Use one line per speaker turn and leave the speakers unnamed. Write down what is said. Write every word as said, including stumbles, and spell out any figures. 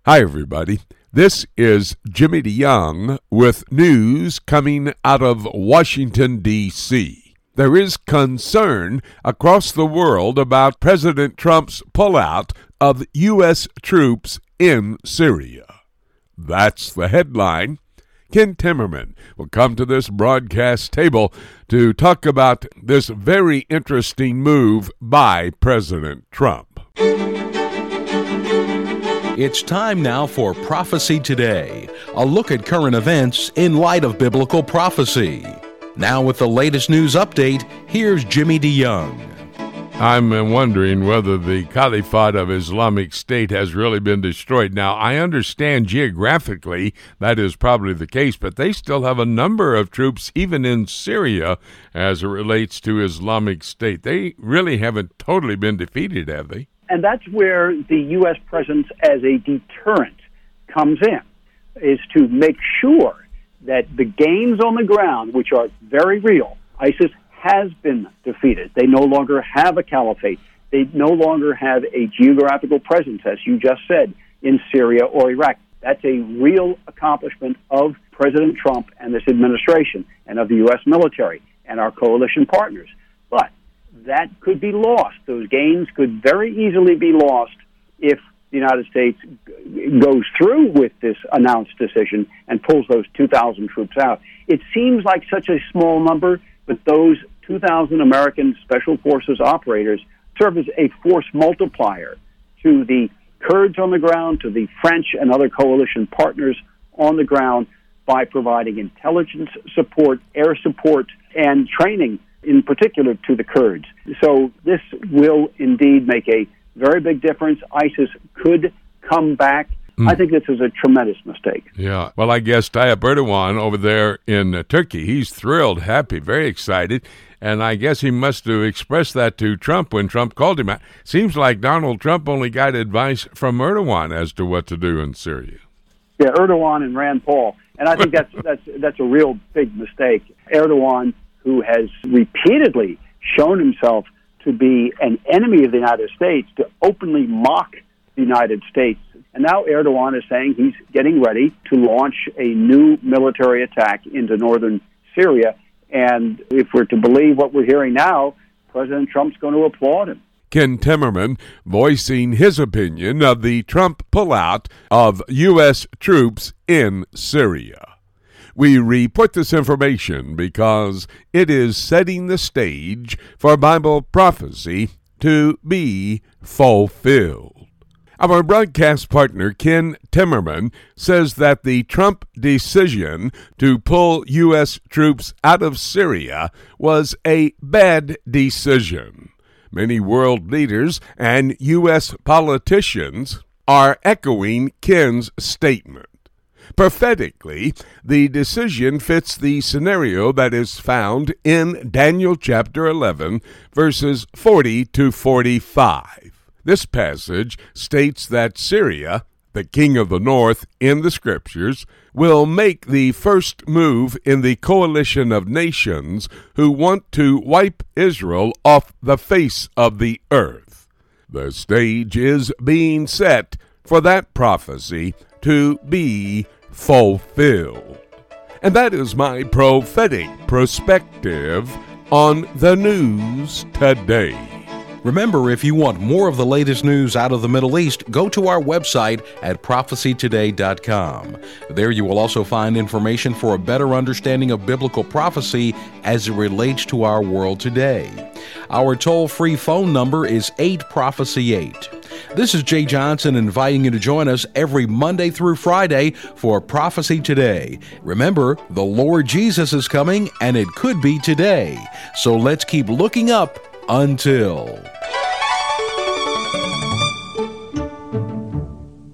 Hi, everybody. This is Jimmy DeYoung with news coming out of Washington, D C There is concern across the world about President Trump's pullout of U S troops in Syria. That's the headline. Ken Timmerman will come to this broadcast table to talk about this very interesting move by President Trump.
It's time now for Prophecy Today, a look at current events in light of biblical prophecy. Now with the latest news update, here's Jimmy DeYoung.
I'm wondering whether the Caliphate of Islamic State has really been destroyed. Now, I understand geographically that is probably the case, but they still have a number of troops, even in Syria, as it relates to Islamic State. They really haven't totally been defeated, have they?
And that's where the U S presence as a deterrent comes in, is to make sure that the gains on the ground, which are very real, ISIS has been defeated. They no longer have a caliphate. They no longer have a geographical presence, as you just said, in Syria or Iraq. That's a real accomplishment of President Trump and this administration and of the U S military and our coalition partners. But that could be lost. Those gains could very easily be lost if the United States g- goes through with this announced decision and pulls those two thousand troops out. It seems like such a small number, but those two thousand American Special Forces operators serve as a force multiplier to the Kurds on the ground, to the French and other coalition partners on the ground by providing intelligence support, air support, and training in particular to the Kurds. So this will indeed make a very big difference. ISIS could come back. Mm. I think this is a tremendous mistake.
Yeah. Well, I guess Tayyip Erdogan over there in uh, Turkey, he's thrilled, happy, very excited. And I guess he must have expressed that to Trump when Trump called him out. Seems like Donald Trump only got advice from Erdogan as to what to do in Syria.
Yeah, Erdogan and Rand Paul. And I think that's that's that's a real big mistake. Erdogan, who has repeatedly shown himself to be an enemy of the United States, to openly mock the United States. And now Erdogan is saying he's getting ready to launch a new military attack into northern Syria. And if we're to believe what we're hearing now, President Trump's going to applaud him.
Ken Timmerman voicing his opinion of the Trump pullout of U S troops in Syria. We report this information because it is setting the stage for Bible prophecy to be fulfilled. Our broadcast partner, Ken Timmerman, says that the Trump decision to pull U S troops out of Syria was a bad decision. Many world leaders and U S politicians are echoing Ken's statement. Prophetically, the decision fits the scenario that is found in Daniel chapter eleven, verses forty to forty-five. This passage states that Syria, the king of the north in the scriptures, will make the first move in the coalition of nations who want to wipe Israel off the face of the earth. The stage is being set for that prophecy to be fulfilled. And that is my prophetic perspective on the news today.
Remember, if you want more of the latest news out of the Middle East, go to our website at prophecy today dot com. There you will also find information for a better understanding of biblical prophecy as it relates to our world today. Our toll-free phone number is eight prophecy eight. This is Jay Johnson inviting you to join us every Monday through Friday for Prophecy Today. Remember, the Lord Jesus is coming, and it could be today. So let's keep looking up until...